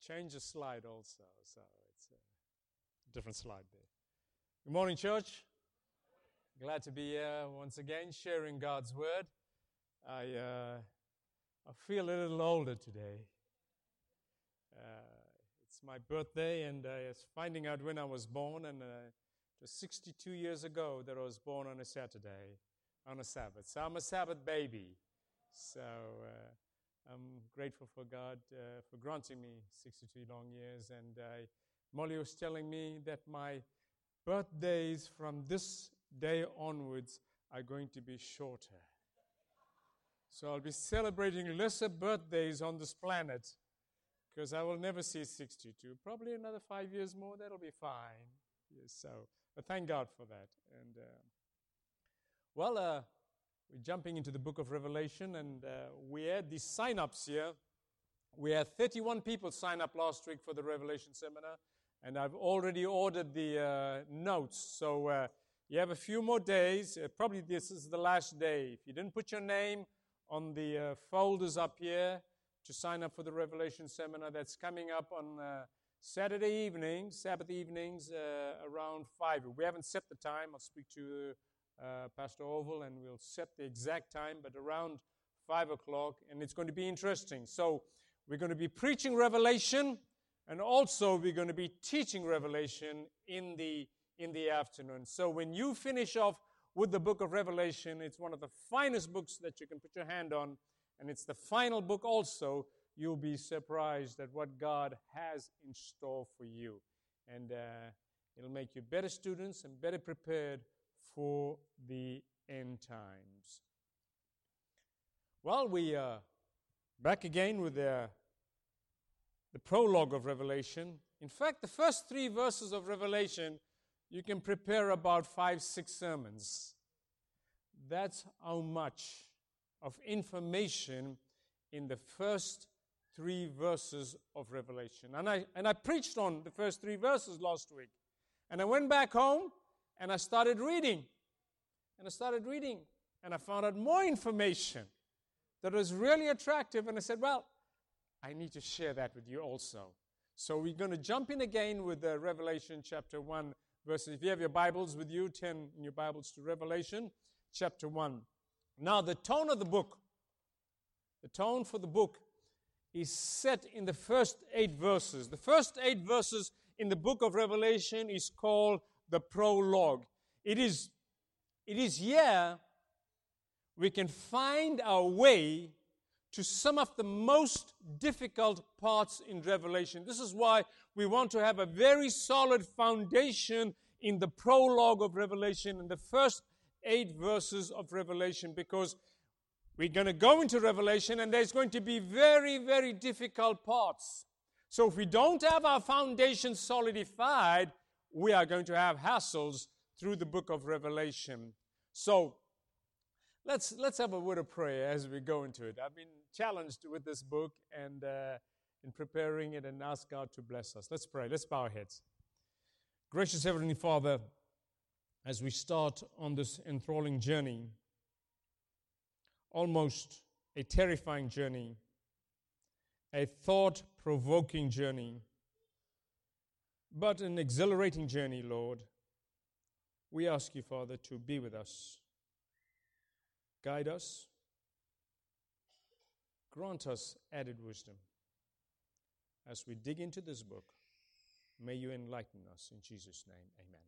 change the slide also, so it's a different slide there. Good morning, church. Glad to be here once again, sharing God's Word. I feel a little older today. It's my birthday, and I was finding out when I was born, and it was 62 years ago that I was born on a Saturday, on a Sabbath. So I'm a Sabbath baby. So I'm grateful for God for granting me 62 long years. And Molly was telling me that my birthdays from this day onwards are going to be shorter. So I'll be celebrating lesser birthdays on this planet because I will never see 62. Probably another 5 years more, that'll be fine. Yes, so, but thank God for that. And we're jumping into the book of Revelation, and we had these sign-ups here. We had 31 people sign up last week for the Revelation seminar, and I've already ordered the notes. So you have a few more days. Probably this is the last day. If you didn't put your name on the folders up here to sign up for the Revelation seminar, that's coming up on Sabbath evenings, around 5. We haven't set the time. I'll speak to Pastor Oval, and we'll set the exact time, but around 5 o'clock, and it's going to be interesting. So we're going to be preaching Revelation, and also we're going to be teaching Revelation in the afternoon. So when you finish off with the book of Revelation, it's one of the finest books that you can put your hand on, and it's the final book also. You'll be surprised at what God has in store for you, and it'll make you better students and better prepared for the end times. Well, we are back again with the prologue of Revelation. In fact, the first 3 verses of Revelation, you can prepare about 5-6 sermons. That's how much of information in the first 3 verses of Revelation. And I preached on the first 3 verses last week. And I went back home, and I started reading. And I found out more information that was really attractive. And I said, well, I need to share that with you also. So we're going to jump in again with Revelation chapter 1, verses. If you have your Bibles with you, turn in your Bibles to Revelation chapter 1. Now, the tone for the book is set in the first 8 verses. The first 8 verses in the book of Revelation is called the prologue. It is here we can find our way to some of the most difficult parts in Revelation. This is why we want to have a very solid foundation in the prologue of Revelation, in the first 8 verses of Revelation, because we're going to go into Revelation and there's going to be very, very difficult parts. So if we don't have our foundation solidified, we are going to have hassles through the book of Revelation. So let's have a word of prayer as we go into it. I've been challenged with this book and in preparing it, and ask God to bless us. Let's pray. Let's bow our heads. Gracious Heavenly Father, as we start on this enthralling journey, almost a terrifying journey, a thought-provoking journey, but an exhilarating journey, Lord, we ask you, Father, to be with us. Guide us. Grant us added wisdom. As we dig into this book, may you enlighten us. In Jesus' name, amen.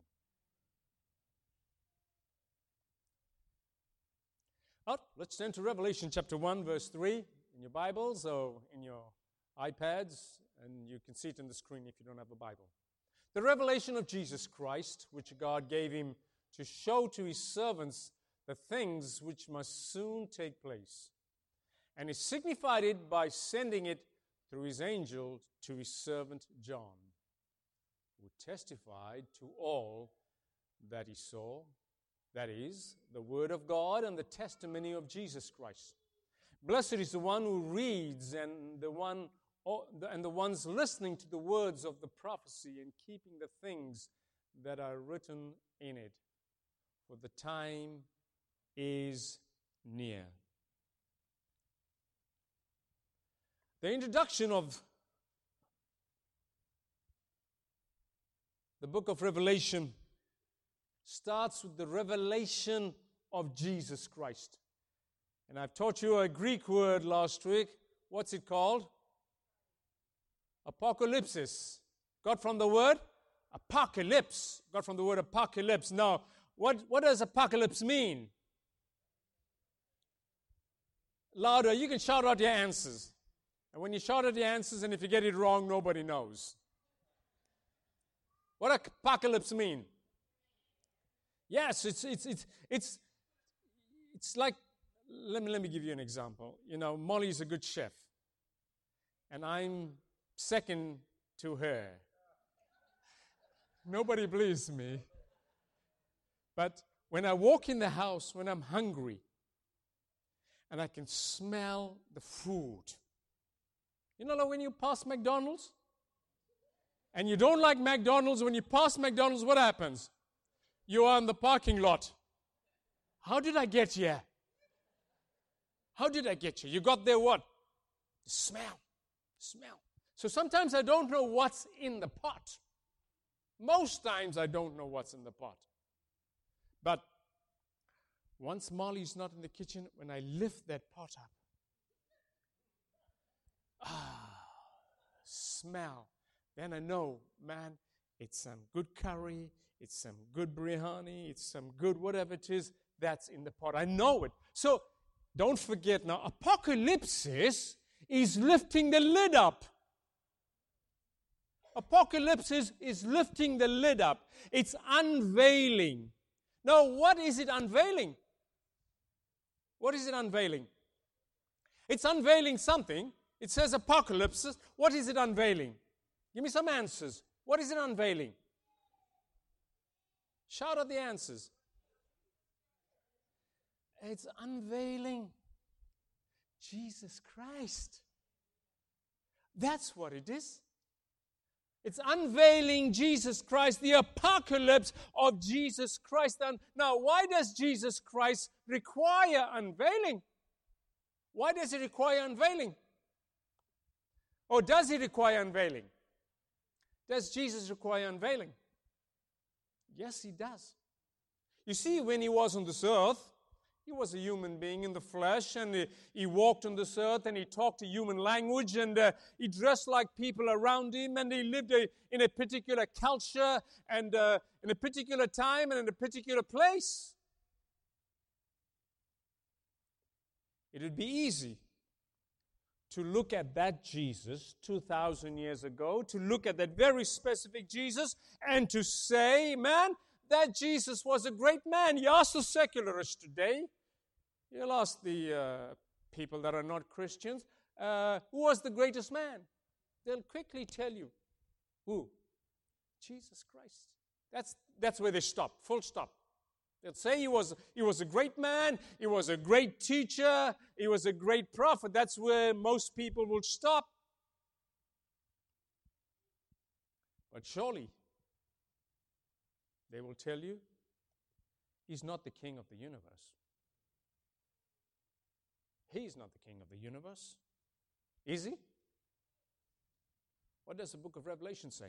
Let's turn to Revelation chapter 1, verse 3 in your Bibles or in your iPads, and you can see it on the screen if you don't have a Bible. The revelation of Jesus Christ, which God gave him to show to his servants the things which must soon take place. And he signified it by sending it through his angel to his servant John, who testified to all that he saw, that is, the word of God and the testimony of Jesus Christ. Blessed is the one who reads and the ones listening to the words of the prophecy and keeping the things that are written in it, for the time is near. The introduction of The book of Revelation starts with the revelation of Jesus Christ. And I've taught you a Greek word last week. What's it called? Apocalypsis. Got from the word apocalypse. Got from the word apocalypse. Now, what does apocalypse mean? Louder, you can shout out your answers. And when you shout out your answers, and if you get it wrong, nobody knows. What does apocalypse mean? Yes, it's like, let me give you an example. You know, Molly's a good chef. And I'm second to her. Nobody believes me. But when I walk in the house, when I'm hungry, and I can smell the food. You know, like when you pass McDonald's, and you don't like McDonald's, when you pass McDonald's, what happens? You are in the parking lot. How did I get here? How did I get here? You got there what? The smell. So sometimes I don't know what's in the pot. Most times I don't know what's in the pot. But once Molly's not in the kitchen, when I lift that pot up, smell. Then I know, man, it's some good curry, it's some good biryani, it's some good whatever it is that's in the pot. I know it. So don't forget now, apocalypse is lifting the lid up. Apocalypse is lifting the lid up. It's unveiling. Now, what is it unveiling? What is it unveiling? It's unveiling something. It says apocalypse. What is it unveiling? Give me some answers. What is it unveiling? Shout out the answers. It's unveiling Jesus Christ. That's what it is. It's unveiling Jesus Christ, the apocalypse of Jesus Christ. And now, why does Jesus Christ require unveiling? Why does he require unveiling? Or does he require unveiling? Does Jesus require unveiling? Yes, he does. You see, when he was on this earth, he was a human being in the flesh, and he walked on this earth, and he talked a human language, and he dressed like people around him, and he lived in a particular culture, and in a particular time, and in a particular place. It would be easy to look at that Jesus 2,000 years ago, to look at that very specific Jesus, and to say, man, that Jesus was a great man. You ask the secularists today, you'll ask the people that are not Christians, who was the greatest man? They'll quickly tell you. Who? Jesus Christ. That's where they stop, full stop. They'll say he was a great man, he was a great teacher, he was a great prophet. That's where most people will stop. But surely, they will tell you, he's not the king of the universe. He's not the king of the universe. Is he? What does the book of Revelation say?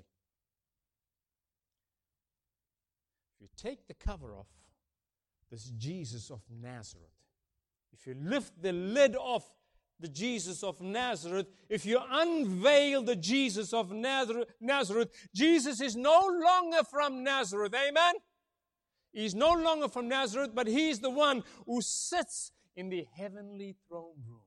If you take the cover off this Jesus of Nazareth, if you lift the lid off the Jesus of Nazareth, if you unveil the Jesus of Nazareth, Jesus is no longer from Nazareth. Amen? He's no longer from Nazareth, but he's the one who sits in the heavenly throne room.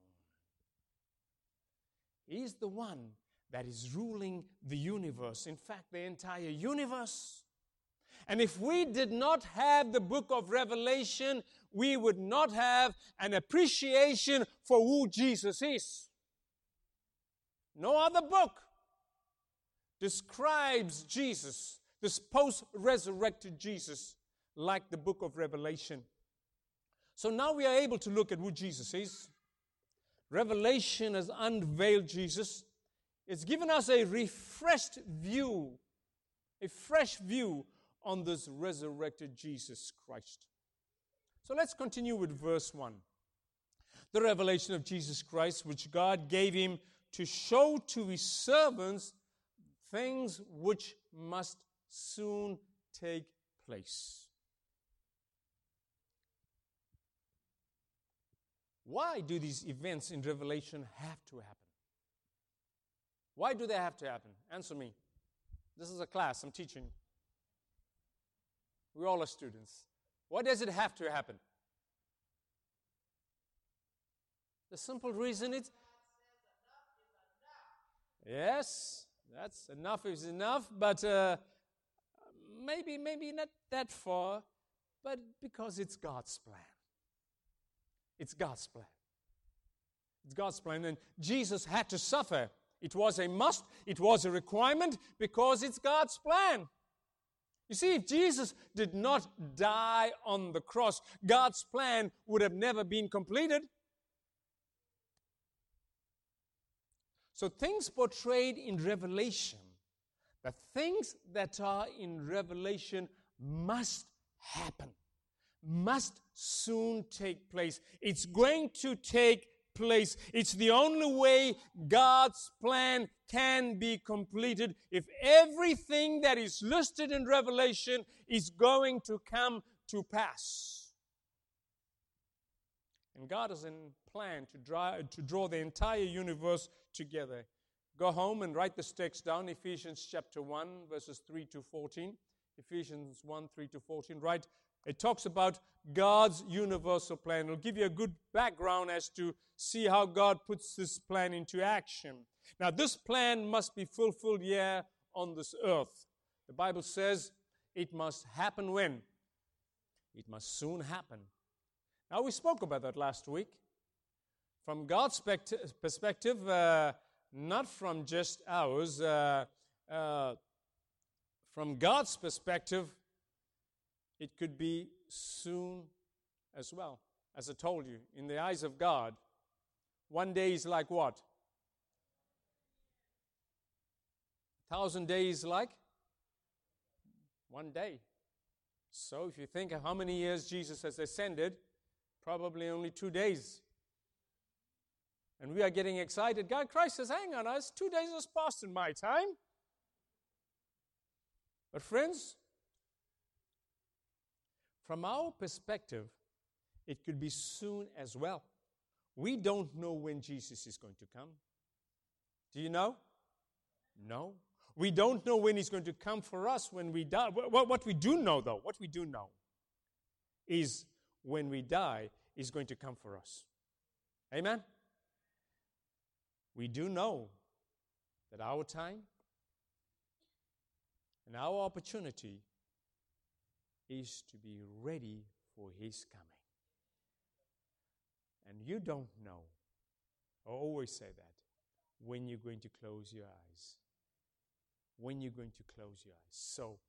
He's the one that is ruling the universe. In fact, the entire universe. And if we did not have the book of Revelation, we would not have an appreciation for who Jesus is. No other book describes Jesus, this post-resurrected Jesus, like the book of Revelation. So now we are able to look at who Jesus is. Revelation has unveiled Jesus. It's given us a refreshed view, a fresh view on this resurrected Jesus Christ. So let's continue with verse 1. The revelation of Jesus Christ, which God gave him to show to his servants things which must soon take place. Why do these events in Revelation have to happen? Why do they have to happen? Answer me. This is a class I'm teaching. We all are students. Why does it have to happen? The simple reason is, yes, that's enough is enough, but maybe not that far, but because it's God's plan. It's God's plan. It's God's plan, and Jesus had to suffer. It was a must, it was a requirement, because it's God's plan. You see, if Jesus did not die on the cross, God's plan would have never been completed. So things portrayed in Revelation, the things that are in Revelation must happen, must soon take place. It's going to take place. It's the only way God's plan can be completed if everything that is listed in Revelation is going to come to pass. And God has in plan to draw the entire universe together. Go home and write this text down, Ephesians chapter 1, verses 3 to 14. Ephesians 1, 3 to 14. Right? It talks about God's universal plan. It'll give you a good background as to see how God puts this plan into action. Now, this plan must be fulfilled here on this earth. The Bible says it must happen when? It must soon happen. Now, we spoke about that last week. From God's perspective, not from just ours, from God's perspective, it could be soon as well. As I told you, in the eyes of God, one day is like what? 1,000 days like one day. So if you think of how many years Jesus has ascended, probably only 2 days. And we are getting excited. God, Christ says, hang on us, 2 days has passed in my time. But friends, from our perspective, it could be soon as well. We don't know when Jesus is going to come. Do you know? No. We don't know when He's going to come for us when we die. What we do know, though, what we do know is when we die, He's going to come for us. Amen? We do know that our time and our opportunity is to be ready for His coming. And you don't know, I always say that, when you're going to close your eyes. When you're going to close your eyes. So,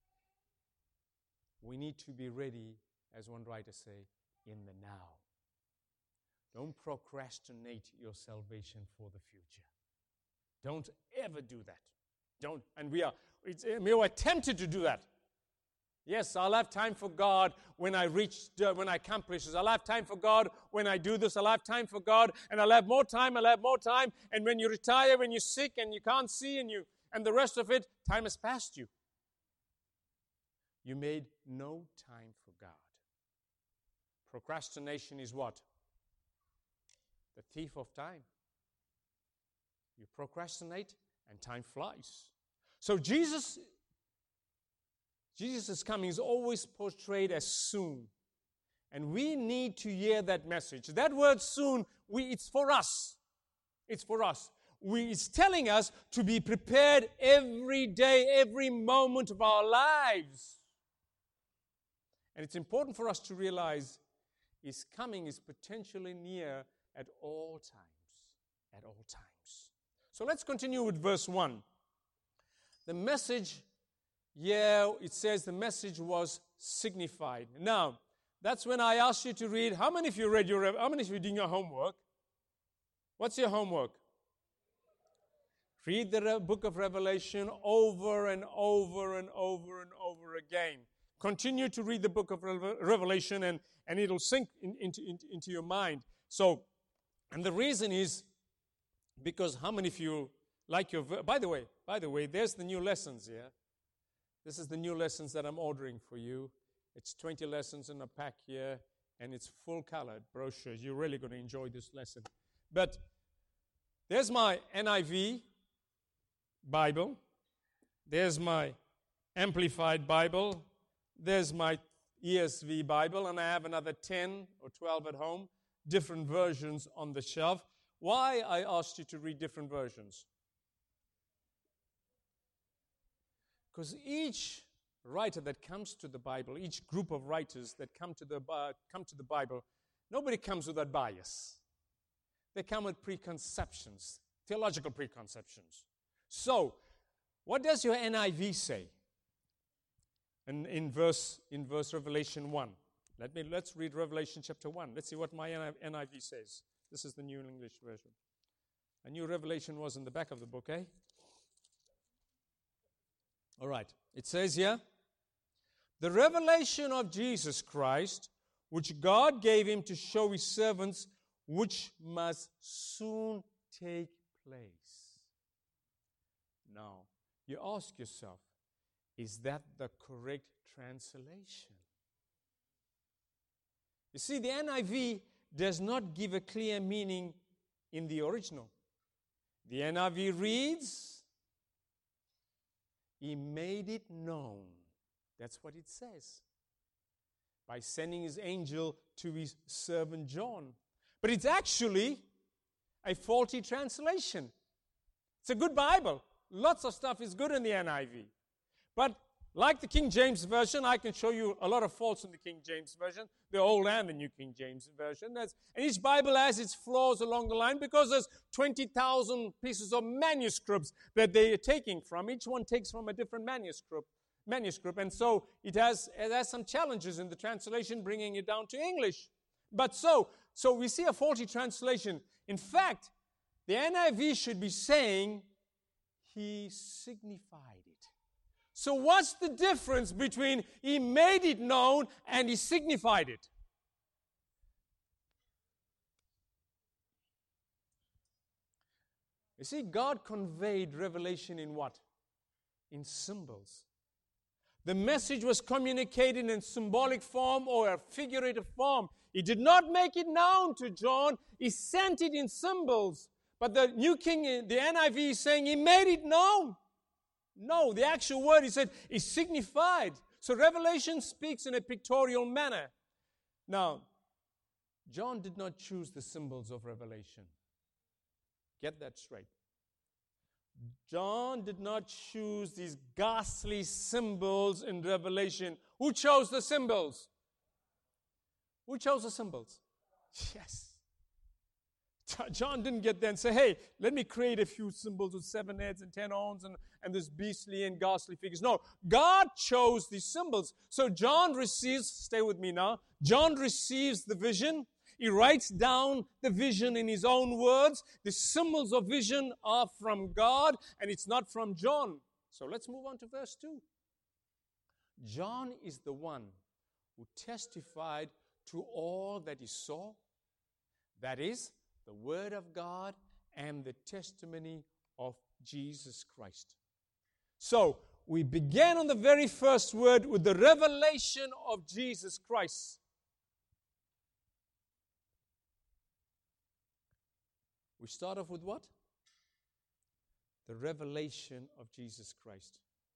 we need to be ready, as one writer say, in the now. Don't procrastinate your salvation for the future. Don't ever do that. Don't. And we are tempted to do that. Yes, I'll have time for God when I accomplish this. I'll have time for God when I do this. I'll have time for God, and I'll have more time. And when you retire, when you're sick and you can't see and the rest of it, time has passed you. You made no time for God. Procrastination is what? The thief of time. You procrastinate and time flies. So Jesus' coming is always portrayed as soon. And we need to hear that message. That word soon, it's for us. It's for us. It's telling us to be prepared every day, every moment of our lives. And it's important for us to realize His coming is potentially near at all times. At all times. So let's continue with verse 1. The message, it says the message was signified. Now, that's when I asked you to read. How many of you doing your homework? What's your homework? Read the book of Revelation over and over and over and over again. Continue to read the book of Revelation and it'll sink into your mind. So, and the reason is because how many of you like your... By the way, there's the new lessons here. This is the new lessons that I'm ordering for you. It's 20 lessons in a pack here, and it's full-colored brochures. You're really going to enjoy this lesson. But there's my NIV Bible. There's my Amplified Bible. There's my ESV Bible, and I have another 10 or 12 at home, different versions on the shelf. Why I asked you to read different versions? Because each writer that comes to the Bible, each group of writers that come to the Bible, nobody comes with that bias. They come with preconceptions, theological preconceptions. So, what does your NIV say? And in verse Revelation 1. Let's read Revelation chapter 1. Let's see what my NIV says. This is the New English Version. I knew Revelation was in the back of the book, eh? All right. It says here, the revelation of Jesus Christ, which God gave him to show his servants, which must soon take place. Now, you ask yourself, is that the correct translation? You see, the NIV does not give a clear meaning in the original. The NIV reads, he made it known. That's what it says. By sending his angel to his servant John. But it's actually a faulty translation. It's a good Bible. Lots of stuff is good in the NIV. But like the King James Version, I can show you a lot of faults in the King James Version, the Old and the New King James Version. And each Bible has its flaws along the line because there's 20,000 pieces of manuscripts that they are taking from. Each one takes from a different manuscript. And so it has some challenges in the translation, bringing it down to English. But so we see a faulty translation. In fact, the NIV should be saying, he signified it. So what's the difference between he made it known and he signified it? You see, God conveyed revelation in what? In symbols. The message was communicated in symbolic form or a figurative form. He did not make it known to John. He sent it in symbols. But the New King, the NIV is saying he made it known. No, the actual word, he said, is signified. So Revelation speaks in a pictorial manner. Now, John did not choose the symbols of Revelation. Get that straight. John did not choose these ghastly symbols in Revelation. Who chose the symbols? Who chose the symbols? Yes. John didn't get there and say, hey, let me create a few symbols with 7 heads and 10 horns and this beastly and ghastly figures. No, God chose these symbols. So John receives, stay with me now, John receives the vision. He writes down the vision in his own words. The symbols of vision are from God and it's not from John. So let's move on to verse 2. John is the one who testified to all that he saw. That is, the Word of God and the testimony of Jesus Christ. So, we began on the very first word with the revelation of Jesus Christ. We start off with what? The revelation of Jesus Christ.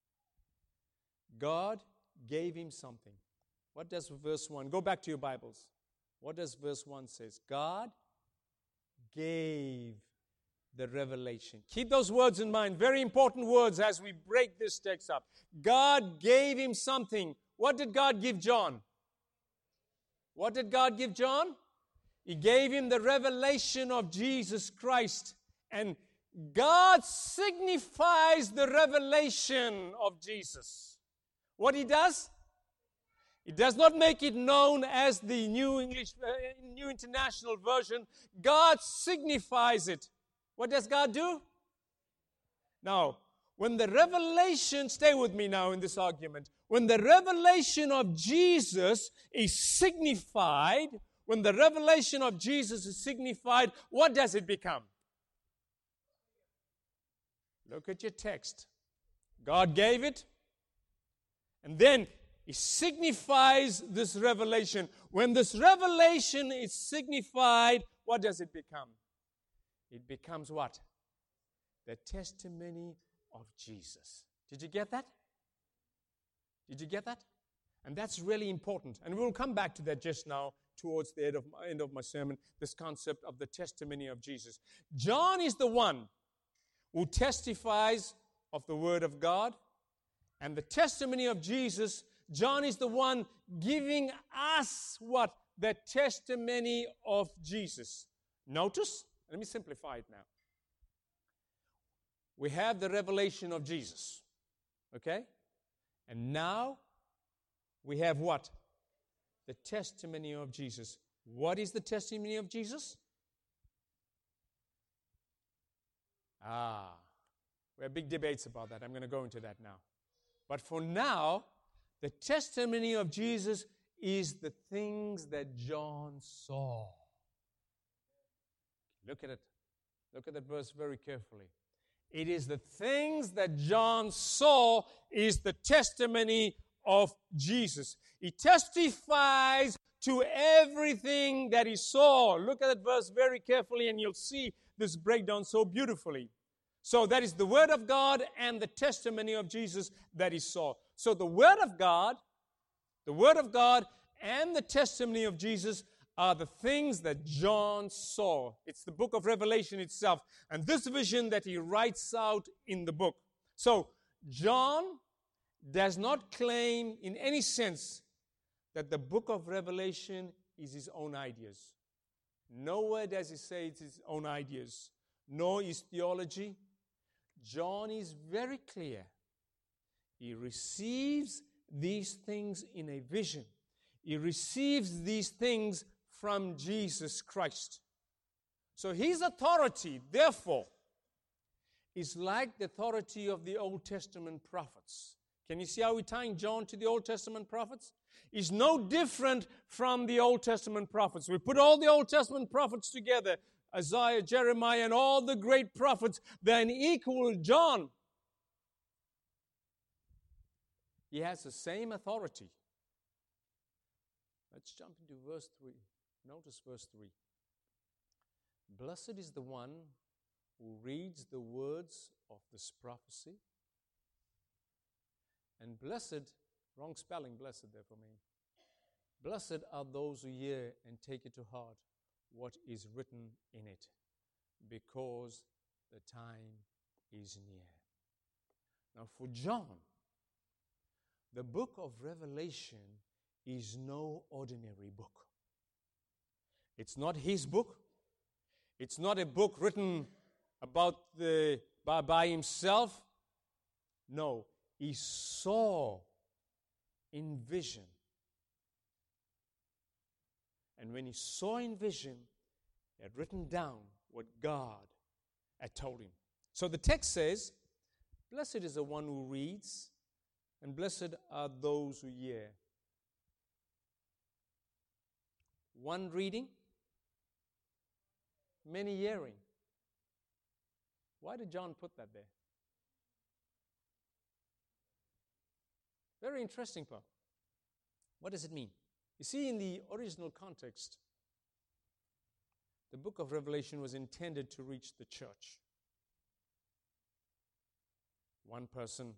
God gave him something. What does verse 1? Go back to your Bibles. What does verse 1 say? God gave the revelation. Keep those words in mind. Very important words as we break this text up. God gave him something. What did God give John? What did God give John? He gave him the revelation of Jesus Christ. And God signifies the revelation of Jesus. What he does? It does not make it known as the New International Version. God signifies it. What does God do? Now, when the revelation, stay with me now in this argument. When the revelation of Jesus is signified, what does it become? Look at your text. God gave it. And then it signifies this revelation. When this revelation is signified, what does it become? It becomes what? The testimony of Jesus. Did you get that? Did you get that? And that's really important. And we'll come back to that just now towards the end of my sermon, this concept of the testimony of Jesus. John is the one who testifies of the Word of God. And the testimony of Jesus, John is the one giving us what? The testimony of Jesus. Notice, let me simplify it now. We have the revelation of Jesus. Okay? And now we have what? The testimony of Jesus. What is the testimony of Jesus? We have big debates about that. I'm going to go into that now. But for now, the testimony of Jesus is the things that John saw. Look at it. Look at that verse very carefully. It is the things that John saw is the testimony of Jesus. He testifies to everything that he saw. Look at that verse very carefully and you'll see this breakdown so beautifully. So that is the Word of God and the testimony of Jesus that he saw. So the Word of God and the testimony of Jesus are the things that John saw. It's the book of Revelation itself. And this vision that he writes out in the book. So John does not claim in any sense that the book of Revelation is his own ideas. Nowhere does he say it's his own ideas, nor his theology. John is very clear. He receives these things in a vision. He receives these things from Jesus Christ. So his authority, therefore, is like the authority of the Old Testament prophets. Can you see how we're tying John to the Old Testament prophets? He's no different from the Old Testament prophets. We put all the Old Testament prophets together, Isaiah, Jeremiah, and all the great prophets, then equal John. He has the same authority. Let's jump into verse 3. Notice verse 3. Blessed is the one who reads the words of this prophecy. And blessed, wrong spelling, blessed there for me. Blessed are those who hear and take it to heart what is written in it, because the time is near. Now for John, the book of Revelation is no ordinary book. It's not his book. It's not a book written about by himself. No, he saw in vision. And when he saw in vision, he had written down what God had told him. So the text says, blessed is the one who reads, and blessed are those who hear. One reading, many hearing. Why did John put that there? Very interesting part. What does it mean? You see, in the original context, the book of Revelation was intended to reach the church. One person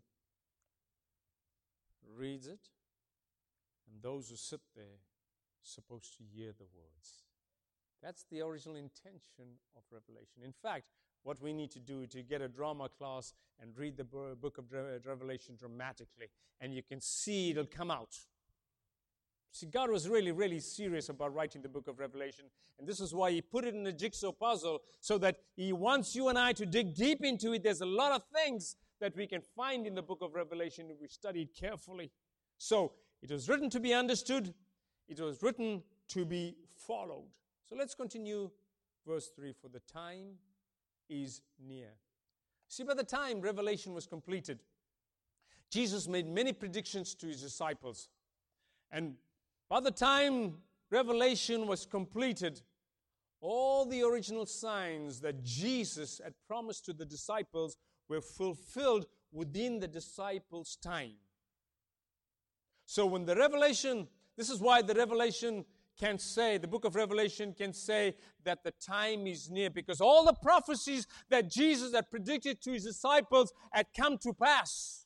reads it, and those who sit there are supposed to hear the words. That's the original intention of Revelation. In fact, what we need to do is to get a drama class and read the book of Revelation dramatically, and you can see it'll come out. See, God was really, really serious about writing the book of Revelation, and this is why he put it in a jigsaw puzzle, so that he wants you and I to dig deep into it. There's a lot of things that we can find in the book of Revelation if we study it carefully. So, it was written to be understood. It was written to be followed. So let's continue verse 3. For the time is near. See, by the time Revelation was completed, Jesus made many predictions to his disciples. And by the time Revelation was completed, all the original signs that Jesus had promised to the disciples were fulfilled within the disciples' time. So when the Revelation, this is why the Revelation can say, the book of Revelation can say that the time is near, because all the prophecies that Jesus had predicted to his disciples had come to pass.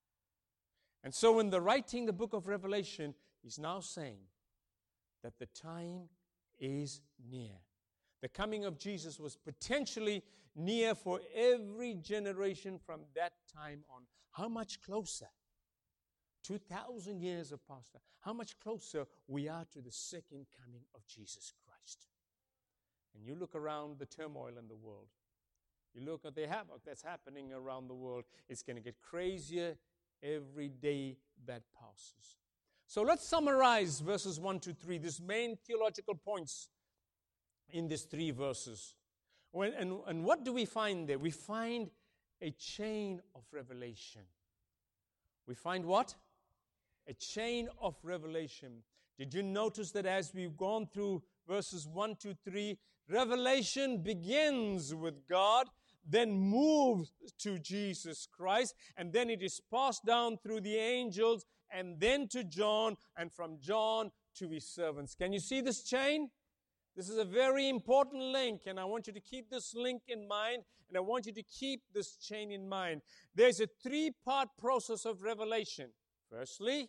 And so in the writing the book of Revelation, he's now saying that the time is near. The coming of Jesus was potentially near for every generation from that time on. How much closer? 2,000 years have passed. How much closer we are to the second coming of Jesus Christ. And you look around the turmoil in the world. You look at the havoc that's happening around the world. It's going to get crazier every day that passes. So let's summarize verses 1 to 3, these main theological points in these 3 verses. And what do we find there? We find a chain of revelation. We find what? A chain of revelation. Did you notice that as we've gone through verses 1 to 3, revelation begins with God, then moves to Jesus Christ, and then it is passed down through the angels, and then to John, and from John to his servants. Can you see this chain? This is a very important link, and I want you to keep this link in mind, and I want you to keep this chain in mind. There's a 3-part process of revelation. Firstly,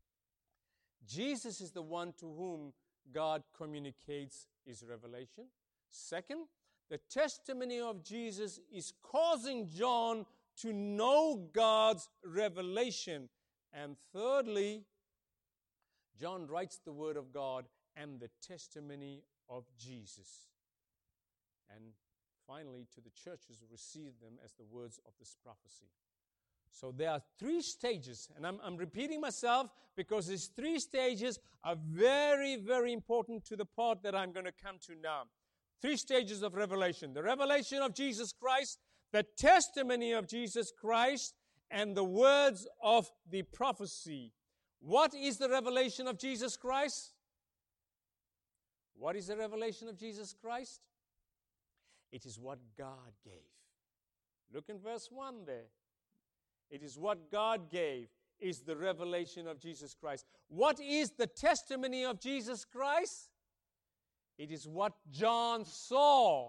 Jesus is the one to whom God communicates his revelation. Second, the testimony of Jesus is causing John to know God's revelation. And thirdly, John writes the word of God and the testimony of Jesus. And finally, to the churches who receive them as the words of this prophecy. So there are 3 stages, and I'm repeating myself because these 3 stages are very, very important to the part that I'm going to come to now. 3 stages of revelation. The revelation of Jesus Christ, the testimony of Jesus Christ, and the words of the prophecy. What is the revelation of Jesus Christ? What is the revelation of Jesus Christ? It is what God gave. Look in verse 1 there. It is what God gave is the revelation of Jesus Christ. What is the testimony of Jesus Christ? It is what John saw.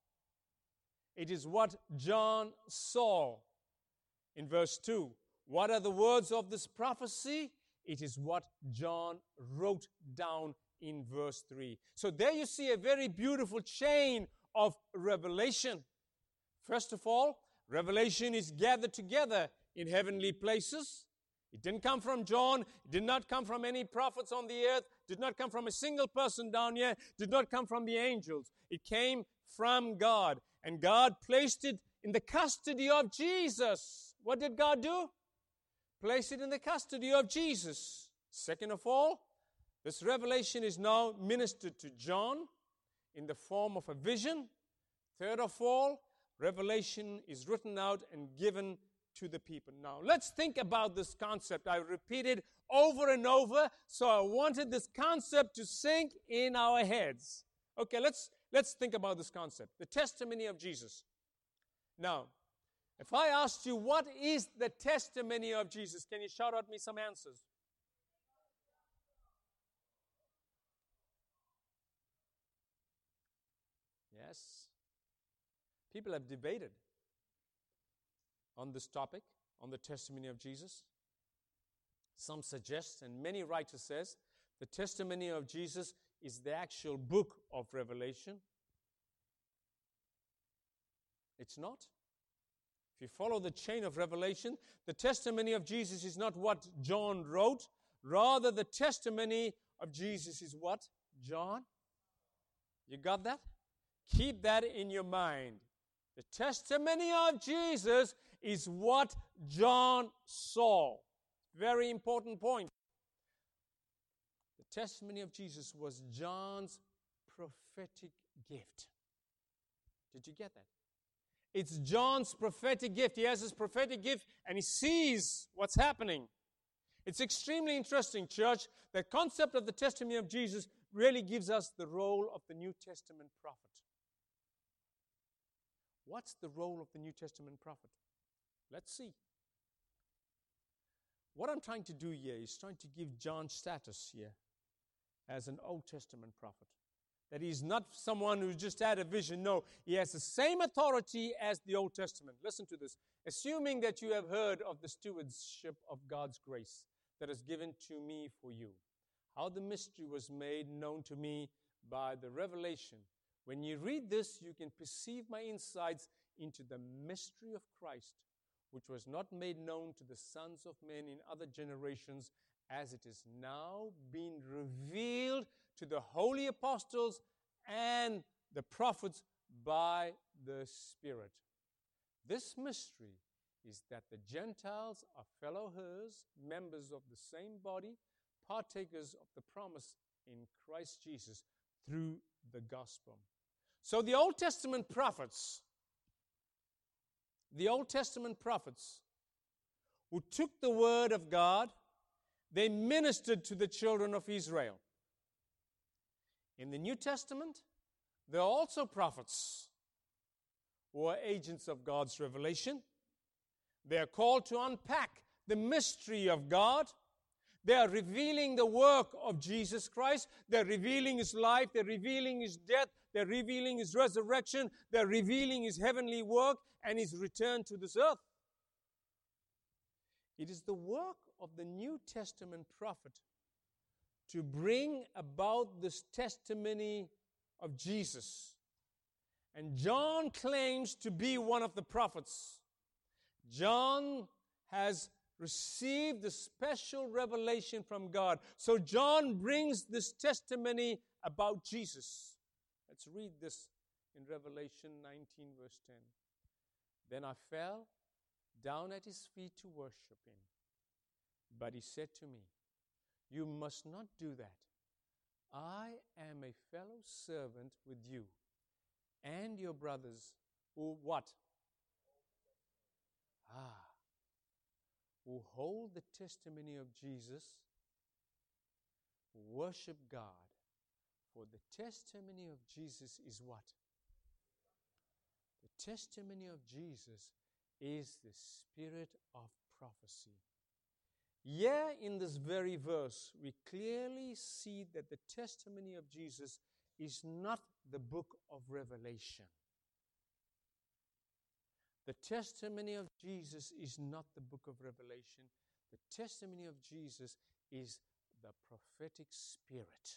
It is what John saw. In verse 2, what are the words of this prophecy? It is what John wrote down in verse 3. So there you see a very beautiful chain of revelation. First of all, revelation is gathered together in heavenly places. It didn't come from John. It did not come from any prophets on the earth. It did not come from a single person down here. It did not come from the angels. It came from God. And God placed it in the custody of Jesus. What did God do? Place it in the custody of Jesus. Second of all, this revelation is now ministered to John in the form of a vision. Third of all, revelation is written out and given to the people. Now, let's think about this concept. I repeated over and over, so I wanted this concept to sink in our heads. Okay, let's think about this concept. The testimony of Jesus. Now, if I asked you, what is the testimony of Jesus? Can you shout out me some answers? Yes. People have debated on this topic, on the testimony of Jesus. Some suggest, and many writers says, the testimony of Jesus is the actual book of Revelation. It's not. If you follow the chain of revelation, the testimony of Jesus is not what John wrote. Rather, the testimony of Jesus is what? John? You got that? Keep that in your mind. The testimony of Jesus is what John saw. Very important point. The testimony of Jesus was John's prophetic gift. Did you get that? It's John's prophetic gift. He has his prophetic gift and he sees what's happening. It's extremely interesting, church. The concept of the testimony of Jesus really gives us the role of the New Testament prophet. What's the role of the New Testament prophet? Let's see. What I'm trying to do here is trying to give John status here as an Old Testament prophet. That he's not someone who just had a vision. No, he has the same authority as the Old Testament. Listen to this. Assuming that you have heard of the stewardship of God's grace that is given to me for you, how the mystery was made known to me by the revelation. When you read this, you can perceive my insights into the mystery of Christ, which was not made known to the sons of men in other generations, as it is now been revealed to the holy apostles and the prophets by the Spirit. This mystery is that the Gentiles are fellow heirs, members of the same body, partakers of the promise in Christ Jesus through the gospel. So the Old Testament prophets who took the word of God, they ministered to the children of Israel. In the New Testament, there are also prophets who are agents of God's revelation. They are called to unpack the mystery of God. They are revealing the work of Jesus Christ. They're revealing His life. They're revealing His death. They're revealing His resurrection. They're revealing His heavenly work and His return to this earth. It is the work of the New Testament prophet to bring about this testimony of Jesus. And John claims to be one of the prophets. John has received the special revelation from God. So John brings this testimony about Jesus. Let's read this in Revelation 19, verse 10. Then I fell down at His feet to worship Him. But He said to me, you must not do that. I am a fellow servant with you and your brothers who what? Who hold the testimony of Jesus, worship God. For the testimony of Jesus is what? The testimony of Jesus is the spirit of prophecy. Here in this very verse, we clearly see that the testimony of Jesus is not the book of Revelation. The testimony of Jesus is not the book of Revelation. The testimony of Jesus is the prophetic spirit.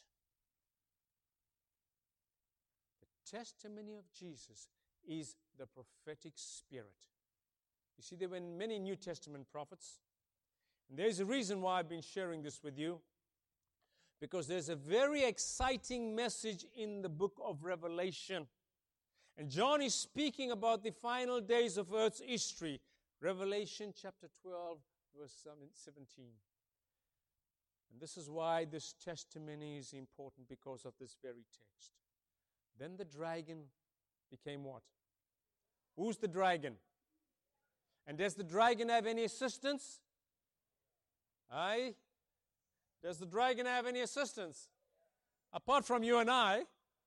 The testimony of Jesus is the prophetic spirit. You see, there were many New Testament prophets. And there's a reason why I've been sharing this with you. Because there's a very exciting message in the book of Revelation. And John is speaking about the final days of earth's history. Revelation chapter 12, verse 17. And this is why this testimony is important, because of this very text. Then the dragon became what? Who's the dragon? And does the dragon have any assistance? Aye? Does the dragon have any assistance? Apart from you and I,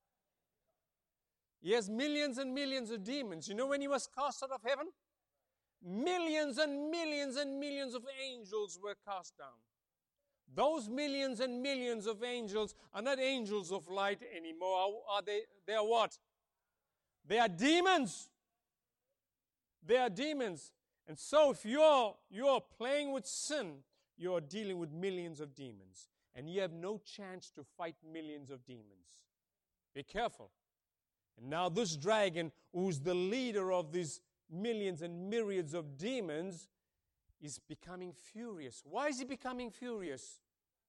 he has millions and millions of demons. You know when he was cast out of heaven? Millions and millions and millions of angels were cast down. Those millions and millions of angels are not angels of light anymore. Are they? They are what? They are demons. They are demons. And so if you're playing with sin, you're dealing with millions of demons. And you have no chance to fight millions of demons. Be careful. And now this dragon, who's the leader of these millions and myriads of demons, is becoming furious. Why is he becoming furious?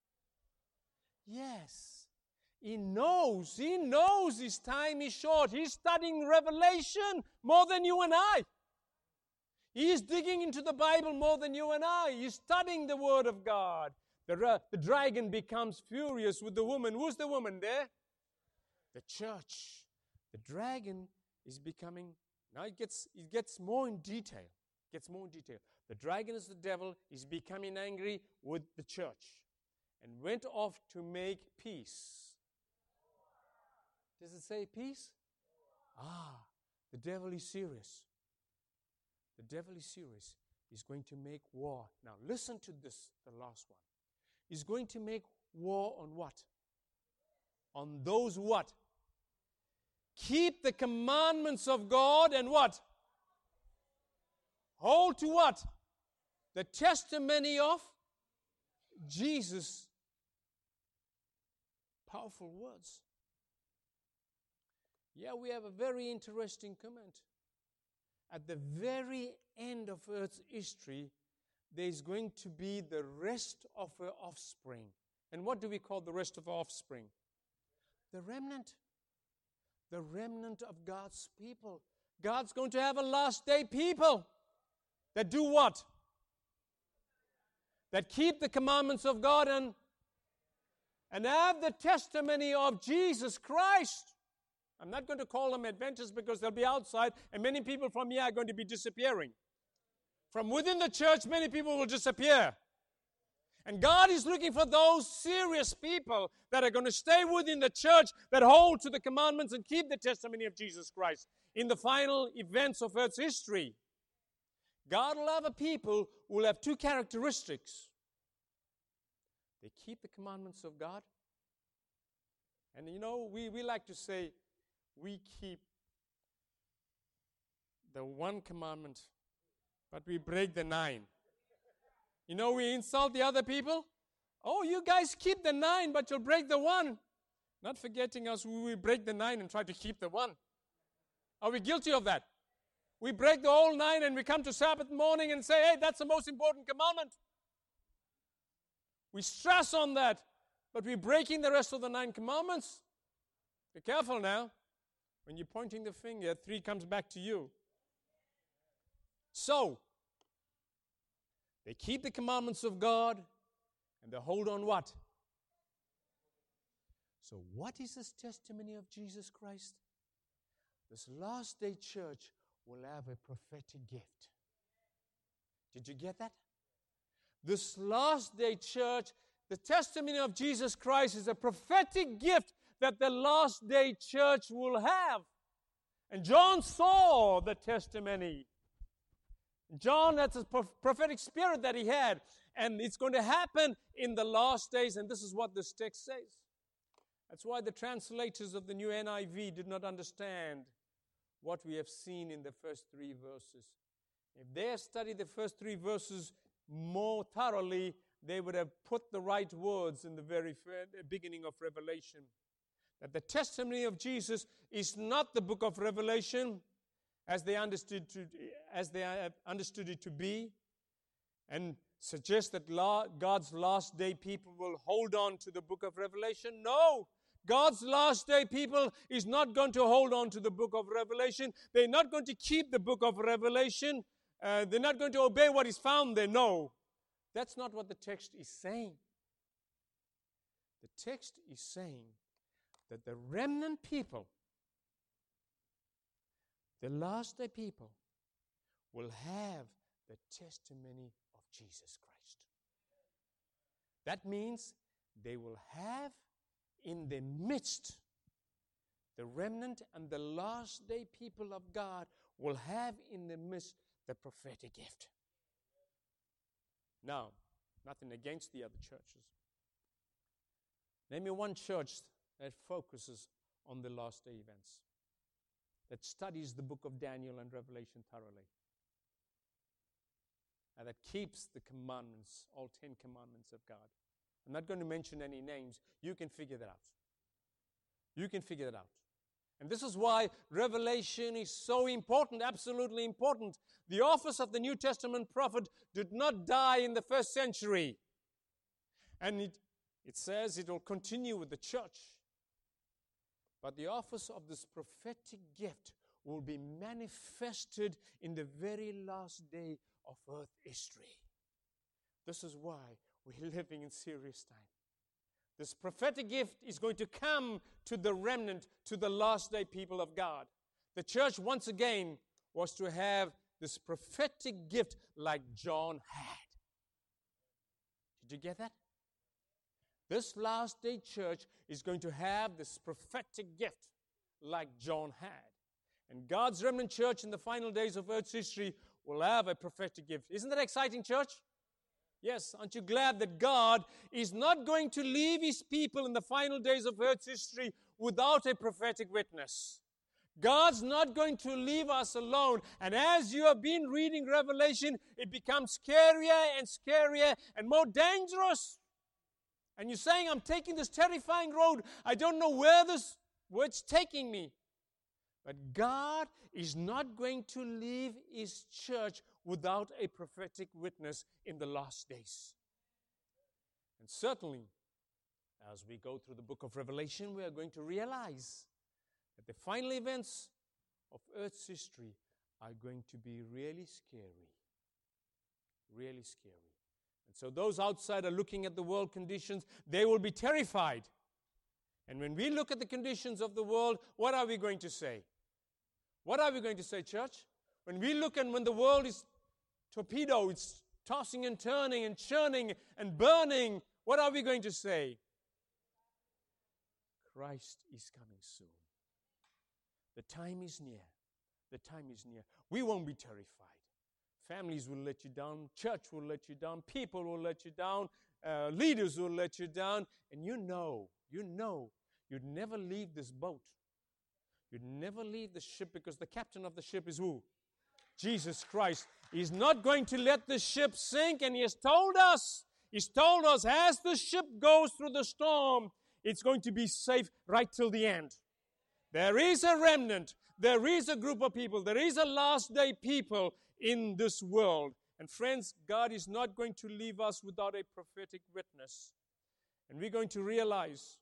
Yes. He knows his time is short. He's studying Revelation more than you and I. He is digging into the Bible more than you and I. He's studying the Word of God. The dragon becomes furious with the woman. Who's the woman there? The church. The dragon is becoming, now it gets more in detail. The dragon is the devil. He's becoming angry with the church and went off to make peace. Does it say peace? The devil is serious. The devil is serious. He's going to make war. Now listen to this, the last one. He's going to make war on what? On those who what? Keep the commandments of God and what? Hold to what? The testimony of Jesus. Powerful words. Yeah, we have a very interesting comment. At the very end of Earth's history, there's going to be the rest of her offspring. And what do we call the rest of our offspring? The remnant. The remnant of God's people. God's going to have a last day people that do what? That keep the commandments of God and have the testimony of Jesus Christ. I'm not going to call them Adventists because they'll be outside and many people from here are going to be disappearing. From within the church, many people will disappear. And God is looking for those serious people that are going to stay within the church, that hold to the commandments and keep the testimony of Jesus Christ in the final events of Earth's history. God will have a people who will have two characteristics. They keep the commandments of God. And you know, we like to say we keep the one commandment, but we break the 9. You know, we insult the other people. Oh, you guys keep the 9, but you'll break the 1. Not forgetting us, we break the 9 and try to keep the 1. Are we guilty of that? We break the whole 9 and we come to Sabbath morning and say, hey, that's the most important commandment. We stress on that, but we're breaking the rest of the 9 commandments. Be careful now. When you're pointing the finger, 3 comes back to you. So, they keep the commandments of God and they hold on what? So what is this testimony of Jesus Christ? This last day church will have a prophetic gift. Did you get that? This last day church, the testimony of Jesus Christ is a prophetic gift that the last day church will have. And John saw the testimony. John, that's a prophetic spirit that he had. And it's going to happen in the last days. And this is what this text says. That's why the translators of the new NIV did not understand what we have seen in the first 3 verses. If they had studied the first 3 verses more thoroughly, they would have put the right words in the very beginning of Revelation. That the testimony of Jesus is not the book of Revelation as they understood it to be, and suggest that God's last day people will hold on to the book of Revelation. No! God's last day people is not going to hold on to the book of Revelation. They're not going to keep the book of Revelation. They're not going to obey what is found there. No. That's not what the text is saying. The text is saying that the remnant people, the last day people, will have the testimony of Jesus Christ. That means they will have in the midst, the remnant and the last day people of God will have in the midst the prophetic gift. Now, nothing against the other churches. Name me one church that focuses on the last day events, that studies the book of Daniel and Revelation thoroughly, and that keeps the commandments, all 10 commandments of God. I'm not going to mention any names. You can figure that out. You can figure that out. And this is why Revelation is so important, absolutely important. The office of the New Testament prophet did not die in the first century. And it says it will continue with the church. But the office of this prophetic gift will be manifested in the very last day of earth history. This is why we're living in serious time. This prophetic gift is going to come to the remnant, to the last day people of God. The church, once again, was to have this prophetic gift like John had. Did you get that? This last day church is going to have this prophetic gift like John had. And God's remnant church in the final days of earth's history will have a prophetic gift. Isn't that exciting, church? Yes, aren't you glad that God is not going to leave His people in the final days of Earth's history without a prophetic witness? God's not going to leave us alone. And as you have been reading Revelation, it becomes scarier and scarier and more dangerous. And you're saying, I'm taking this terrifying road. I don't know where it's taking me. But God is not going to leave His church without a prophetic witness in the last days. And certainly, as we go through the book of Revelation, we are going to realize that the final events of Earth's history are going to be really scary. Really scary. And so those outside are looking at the world conditions, they will be terrified. And when we look at the conditions of the world, what are we going to say? What are we going to say, church? When we look and when the world is torpedoed, it's tossing and turning and churning and burning, what are we going to say? Christ is coming soon. The time is near. The time is near. We won't be terrified. Families will let you down. Church will let you down. People will let you down. Leaders will let you down. And you know, you'd never leave this boat. You'd never leave the ship because the captain of the ship is who? Jesus Christ. He's not going to let the ship sink, and He has told us as the ship goes through the storm, it's going to be safe right till the end. There is a remnant. There is a group of people. There is a last day people in this world. And friends, God is not going to leave us without a prophetic witness. And we're going to realize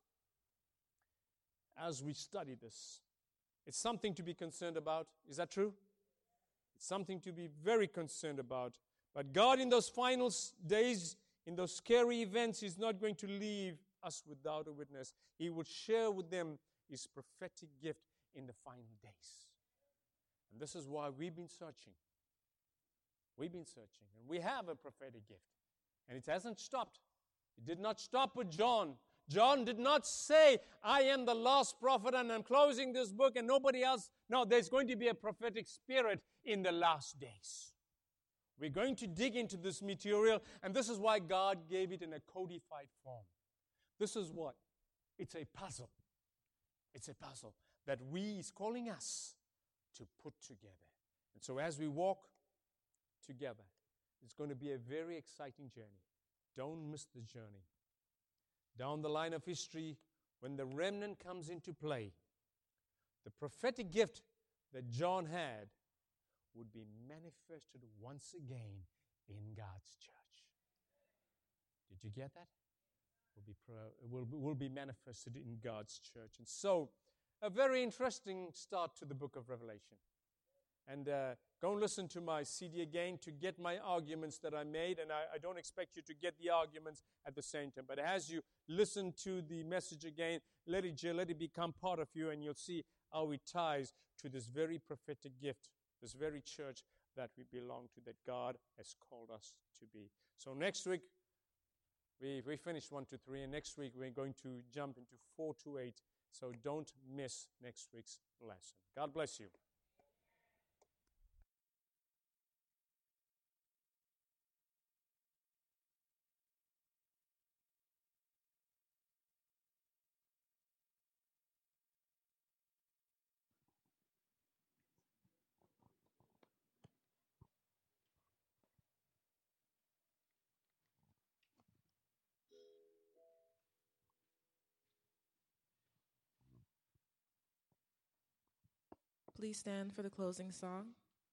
as we study this, it's something to be concerned about. Is that true? It's something to be very concerned about. But God in those final days, in those scary events, is not going to leave us without a witness. He will share with them His prophetic gift in the final days. And this is why we've been searching. We've been searching. And we have a prophetic gift. And it hasn't stopped. It did not stop with John. John did not say, I am the last prophet and I'm closing this book and nobody else. No, there's going to be a prophetic spirit in the last days. We're going to dig into this material, and this is why God gave it in a codified form. This is what? It's a puzzle. It's a puzzle that He's calling us to put together. And so as we walk together, it's going to be a very exciting journey. Don't miss the journey. Down the line of history, when the remnant comes into play, the prophetic gift that John had would be manifested once again in God's church. Did you get that? Will be manifested in God's church. And so, a very interesting start to the book of Revelation. And go and listen to my CD again to get my arguments that I made. And I don't expect you to get the arguments at the same time. But as you listen to the message again, let it become part of you, and you'll see how it ties to this very prophetic gift, this very church that we belong to, that God has called us to be. So next week, we finished 1 to 3, and next week we're going to jump into 4 to 8. So don't miss next week's lesson. God bless you. Please stand for the closing song.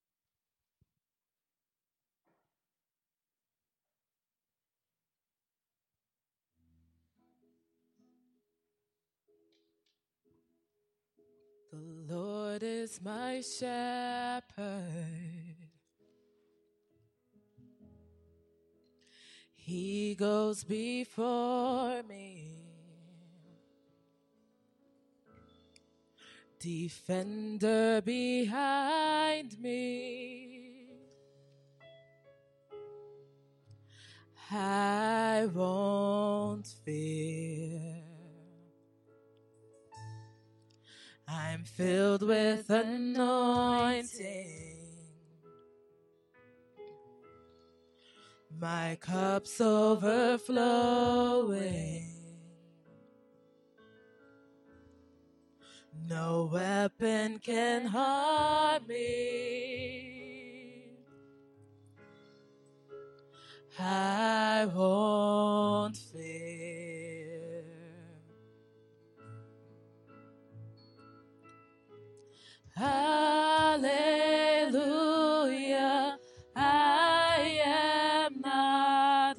The Lord is my shepherd. He goes before me. Defender behind me. I won't fear. I'm filled with anointing. My cup's overflowing. No weapon can harm me. I won't fear. Hallelujah, I am not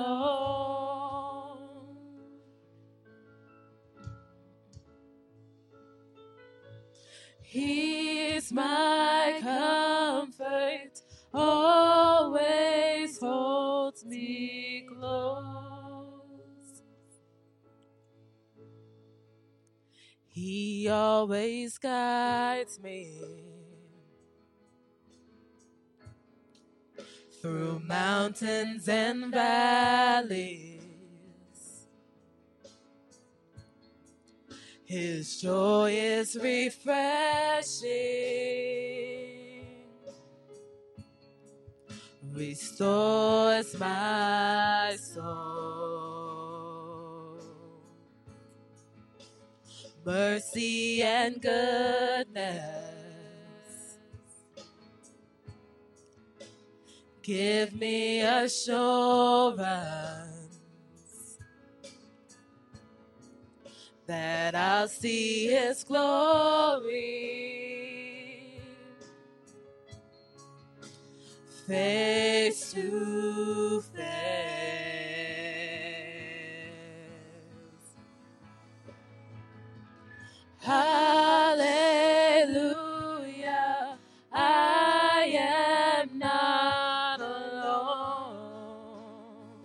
alone. He's my comfort, always holds me close. He always guides me through mountains and valleys. His joy is refreshing, restores my soul. Mercy and goodness give me assurance that I'll see His glory face to face. Hallelujah, I am not alone.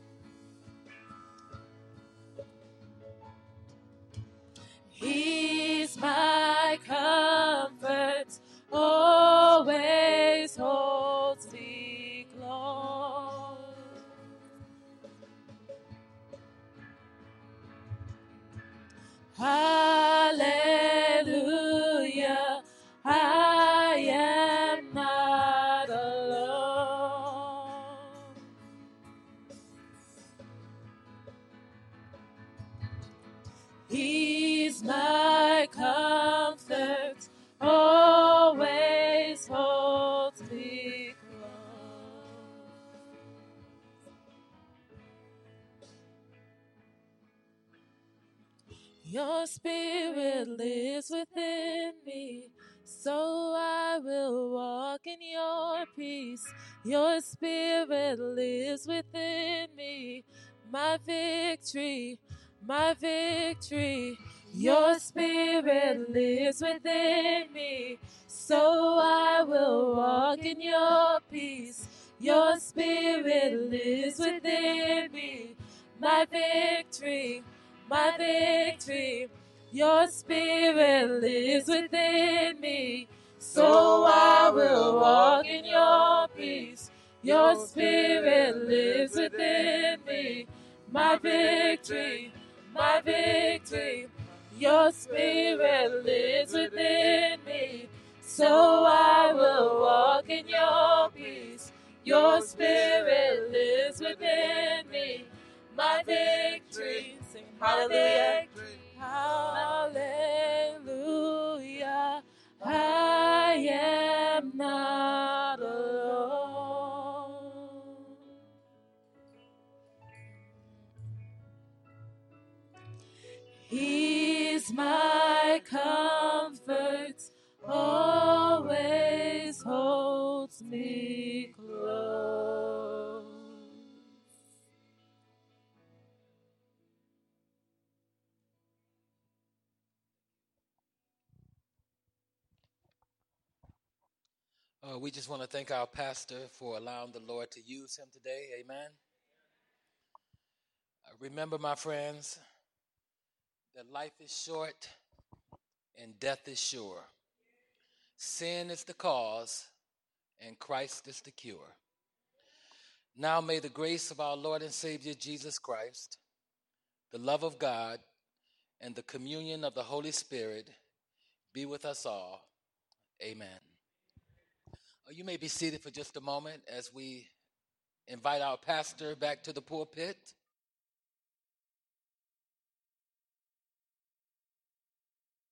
He's my comfort, always holds me close. Hallelujah, I am not alone. He's my comfort, always holds me close. Your spirit lives within me, so I will walk in your peace. Your spirit lives within me, my victory, my victory. Your spirit lives within me, so I will walk in your peace. Your spirit lives within me, my victory, my victory. Your spirit lives within me, so I will walk in your peace. Your spirit lives within me, my victory, my victory. Your spirit lives within me, so I will walk in your peace. Your spirit lives within me, my victory. Sing hallelujah. Hallelujah. I am not alone. He's my comfort, always holds me close. We just want to thank our pastor for allowing the Lord to use him today. Amen. Remember, my friends, that life is short and death is sure. Sin is the cause and Christ is the cure. Now may the grace of our Lord and Savior Jesus Christ, the love of God, and the communion of the Holy Spirit be with us all. Amen. You may be seated for just a moment as we invite our pastor back to the pulpit.